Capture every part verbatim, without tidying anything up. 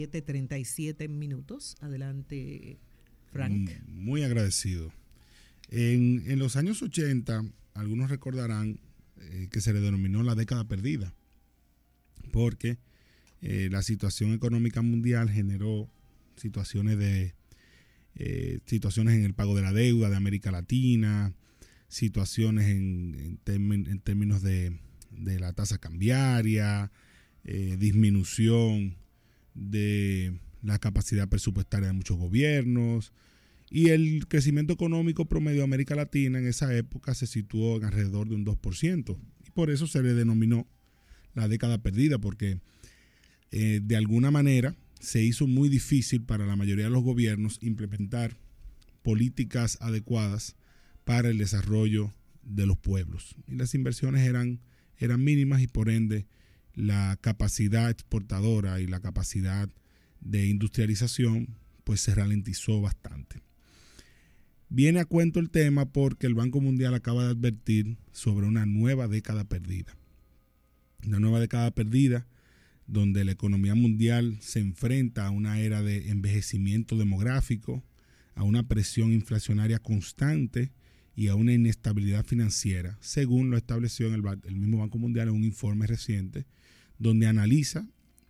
siete treinta y siete minutos. Adelante, Frank. Muy agradecido. En, en los años ochenta, algunos recordarán eh, que se le denominó la década perdida, porque eh, la situación económica mundial generó situaciones de eh, situaciones en el pago de la deuda de América Latina, situaciones en, en, term, en términos de, de la tasa cambiaria, eh, disminución de la capacidad presupuestaria de muchos gobiernos, y el crecimiento económico promedio de América Latina en esa época se situó en alrededor de un dos por ciento, y por eso se le denominó la década perdida, porque eh, de alguna manera se hizo muy difícil para la mayoría de los gobiernos implementar políticas adecuadas para el desarrollo de los pueblos, y las inversiones eran, eran mínimas, y por ende la capacidad exportadora y la capacidad de industrialización pues se ralentizó bastante. Viene a cuento el tema porque el Banco Mundial acaba de advertir sobre una nueva década perdida. Una nueva década perdida donde la economía mundial se enfrenta a una era de envejecimiento demográfico, a una presión inflacionaria constante y a una inestabilidad financiera, según lo estableció en el, el mismo Banco Mundial en un informe reciente, donde analiza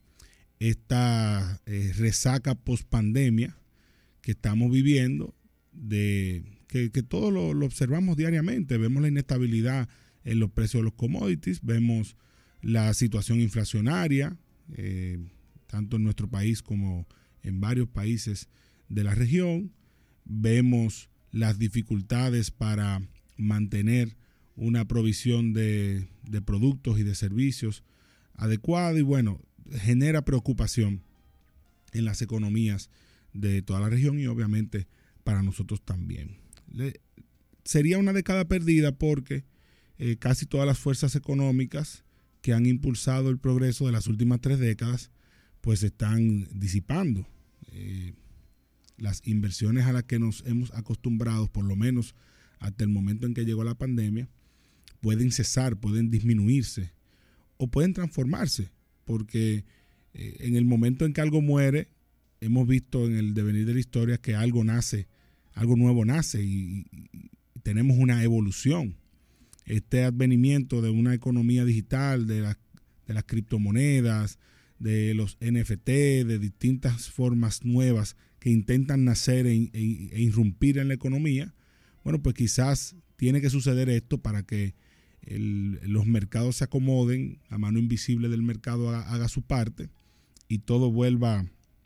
esta eh, resaca post-pandemia que estamos viviendo, de que, que todo lo, lo observamos diariamente. Vemos la inestabilidad en los precios de los commodities, vemos la situación inflacionaria, eh, tanto en nuestro país como en varios países de la región, vemos las dificultades para mantener una provisión de, de productos y de servicios adecuada, y bueno, genera preocupación en las economías de toda la región y obviamente para nosotros también. Le, sería una década perdida porque eh, casi todas las fuerzas económicas que han impulsado el progreso de las últimas tres décadas pues se están disipando. Eh, las inversiones a las que nos hemos acostumbrado, por lo menos hasta el momento en que llegó la pandemia, pueden cesar, pueden disminuirse o pueden transformarse, porque eh, en el momento en que algo muere, hemos visto en el devenir de la historia que algo nace, algo nuevo nace y, y, y tenemos una evolución. Este advenimiento de una economía digital, de, la, de las criptomonedas, de los N F T, de distintas formas nuevas que intentan nacer e, e, e irrumpir en la economía, bueno, pues quizás tiene que suceder esto para que el, los mercados se acomoden, la mano invisible del mercado haga, haga su parte y todo vuelva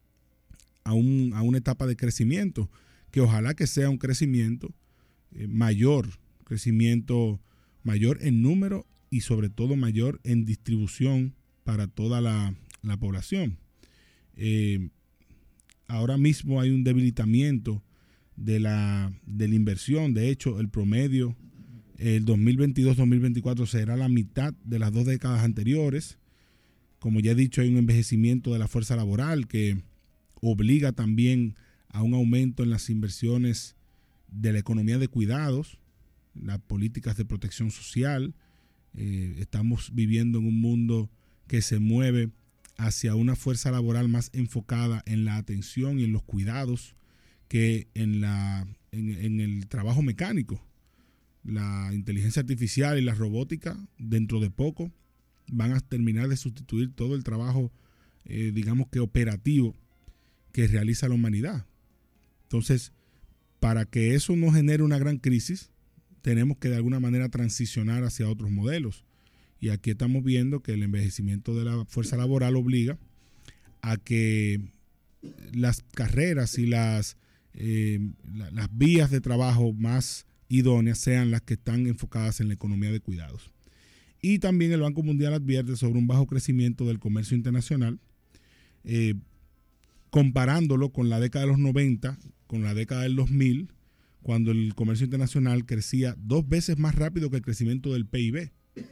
a, un, a una etapa de crecimiento, que ojalá que sea un crecimiento eh, mayor, crecimiento mayor en número y sobre todo mayor en distribución para toda la, la población. Eh, ahora mismo hay un debilitamiento de la, de la inversión. De hecho, el promedio, el dos mil veintidós dos mil veinticuatro será la mitad de las dos décadas anteriores. Como ya he dicho, hay un envejecimiento de la fuerza laboral que obliga también a un aumento en las inversiones de la economía de cuidados, las políticas de protección social. Eh, estamos viviendo en un mundo que se mueve hacia una fuerza laboral más enfocada en la atención y en los cuidados que en, la, en, en el trabajo mecánico. La inteligencia artificial y la robótica dentro de poco van a terminar de sustituir todo el trabajo, eh, digamos que operativo, que realiza la humanidad. Entonces, para que eso no genere una gran crisis, tenemos que de alguna manera transicionar hacia otros modelos. Y aquí estamos viendo que el envejecimiento de la fuerza laboral obliga a que las carreras y las, eh, la, las vías de trabajo más idóneas sean las que están enfocadas en la economía de cuidados. Y también el Banco Mundial advierte sobre un bajo crecimiento del comercio internacional, eh, comparándolo con la década de los noventa, con la década del dos mil, cuando el comercio internacional crecía dos veces más rápido que el crecimiento del P I B.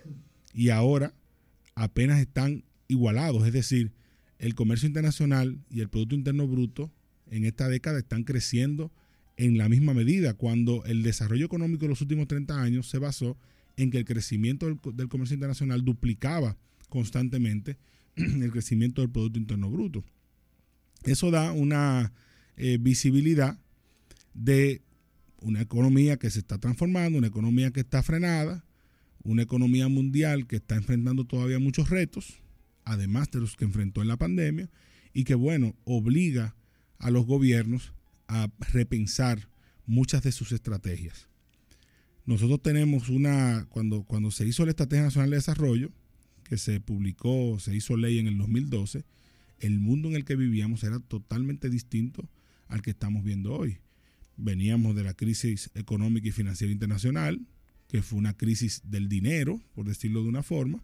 Y ahora apenas están igualados, es decir, el comercio internacional y el Producto Interno Bruto en esta década están creciendo en la misma medida, cuando el desarrollo económico de los últimos treinta años se basó en que el crecimiento del, del comercio internacional duplicaba constantemente el crecimiento del Producto Interno Bruto. Eso da una eh, visibilidad de una economía que se está transformando, una economía que está frenada, una economía mundial que está enfrentando todavía muchos retos, además de los que enfrentó en la pandemia, y que, bueno, obliga a los gobiernos a repensar muchas de sus estrategias. Nosotros tenemos una, cuando, cuando se hizo la Estrategia Nacional de Desarrollo, que se publicó, se hizo ley en el dos mil doce, el mundo en el que vivíamos era totalmente distinto al que estamos viendo hoy. Veníamos de la crisis económica y financiera internacional, que fue una crisis del dinero, por decirlo de una forma,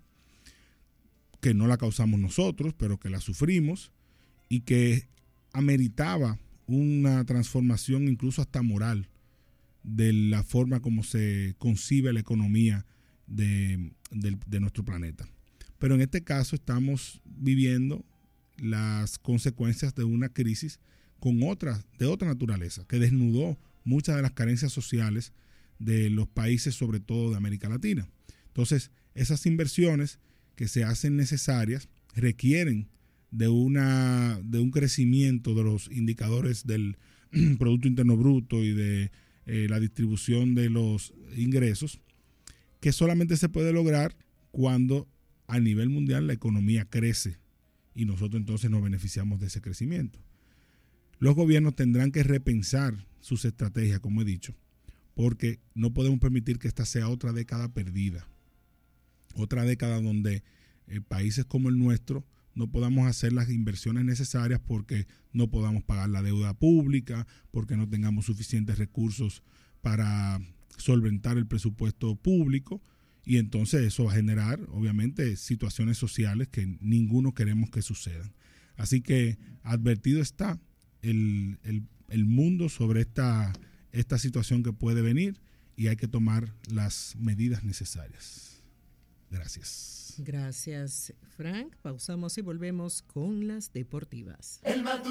que no la causamos nosotros, pero que la sufrimos y que ameritaba una transformación incluso hasta moral de la forma como se concibe la economía de, de, de nuestro planeta. Pero en este caso estamos viviendo las consecuencias de una crisis con otra, de otra naturaleza, que desnudó muchas de las carencias sociales de los países, sobre todo de América Latina. Entonces, esas inversiones que se hacen necesarias requieren de, una, de un crecimiento de los indicadores del Producto Interno Bruto y de eh, la distribución de los ingresos, que solamente se puede lograr cuando a nivel mundial la economía crece y nosotros entonces nos beneficiamos de ese crecimiento. Los gobiernos tendrán que repensar sus estrategias, como he dicho, porque no podemos permitir que esta sea otra década perdida, otra década donde eh, países como el nuestro no podamos hacer las inversiones necesarias porque no podamos pagar la deuda pública, porque no tengamos suficientes recursos para solventar el presupuesto público, y entonces eso va a generar obviamente situaciones sociales que ninguno queremos que sucedan. Así que advertido está el, el, el mundo sobre esta, esta situación que puede venir y hay que tomar las medidas necesarias. Gracias. Gracias, Frank. Pausamos y volvemos con las deportivas.